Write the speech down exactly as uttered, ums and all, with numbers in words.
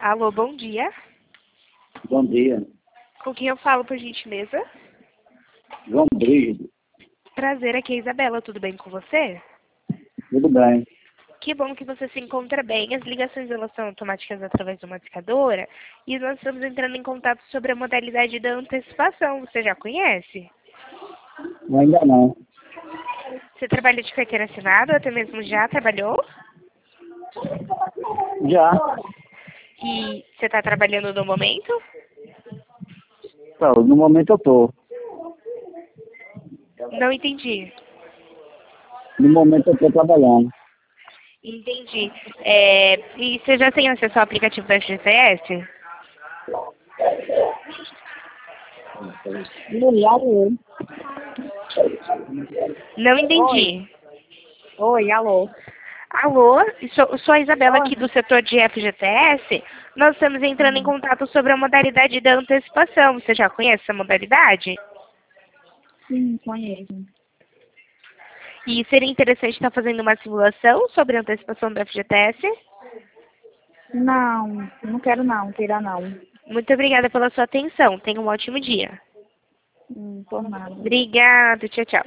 Alô, bom dia. Bom dia. Com quem eu falo, por gentileza? João Brígido. Prazer, aqui é a Isabela. Tudo bem com você? Tudo bem. Que bom que você se encontra bem. As ligações elas são automáticas através de uma discadora e nós estamos entrando em contato sobre a modalidade da antecipação. Você já conhece? Ainda não. Você trabalha de carteira assinada ou até mesmo já trabalhou? Já. E você está trabalhando no momento? Então, no momento eu tô. Não entendi. No momento eu tô trabalhando. Entendi. É, e você já tem acesso ao aplicativo da G C S? Alô. Não entendi. Oi, alô. Alô, sou, sou a Isabela Oi. aqui do setor de F G T S. Nós estamos entrando em contato sobre a modalidade da antecipação. Você já conhece essa modalidade? Sim, conheço. E seria interessante estar fazendo uma simulação sobre a antecipação do F G T S? Não, não quero não, queira não. Muito obrigada pela sua atenção. Tenha um ótimo dia. Hum, por nada. Obrigada. Tchau, tchau.